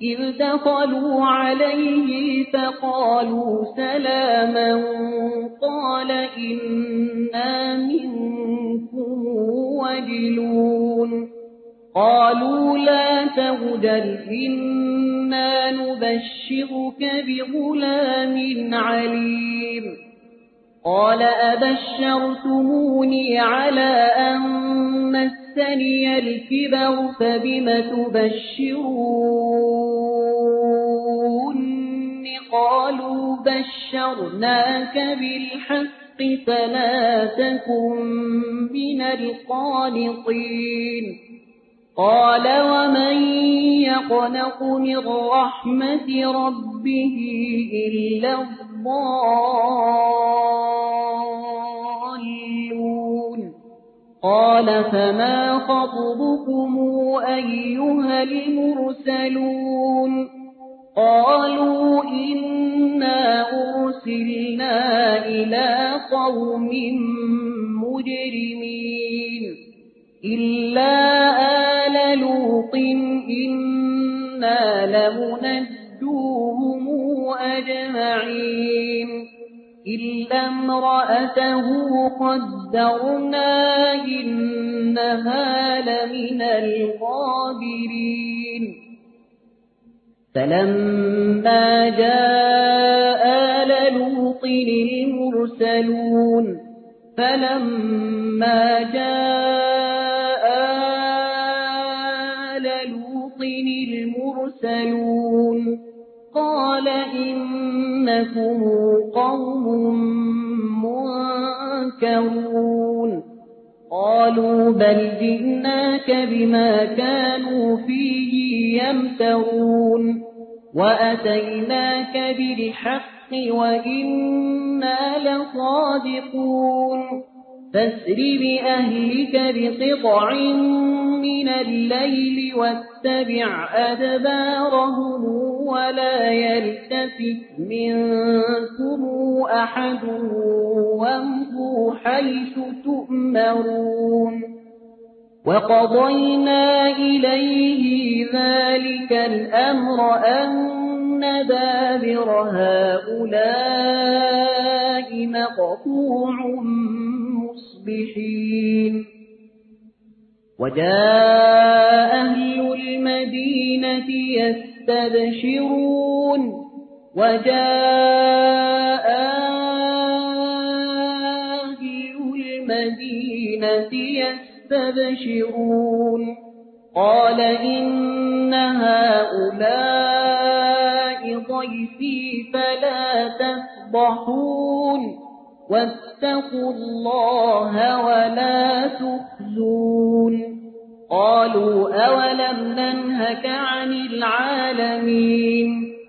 إذ دخلوا عليه فقالوا سلاما قال إنا منكم وجلون قالوا لا توجل إنا نبشرك بغلام عليم قال أبشرتموني على أن مسني الكبر فبم تبشرون قالوا بشرناك بالحق فلا تكن من القانطين قال ومن يقنط من رحمة ربه إلا الضالون قال فما خطبكم أيها المرسلون قالوا إنا أرسلنا إلى قوم مجرمين إلا آل لوط إنا لمنجوهم أجمعين إلا امرأته قدرنا إنها لمن الغابرين فلما جاء آل لوط المرسلون فلما جاء آل لوط المرسلون قال إنكم قوم منكرون قالوا بل جئناك بما كانوا فيه يمترون وأتيناك بالحق وإنا لصادقون فاسر بأهلك بقطع من الليل واتبع أدبارهم ولا يلتفت منكم أحد وامضوا حيث تؤمرون وقضينا إليه ذلك الأمر أن دابر هؤلاء مقطوع مصبحين وجاء أهل المدينة يستبشرون وجاء أهل المدينة يستبشرون قال إن هؤلاء ضيفي فلا تفضحون واتقوا الله ولا تخزون قالوا أولم ننهك عن العالمين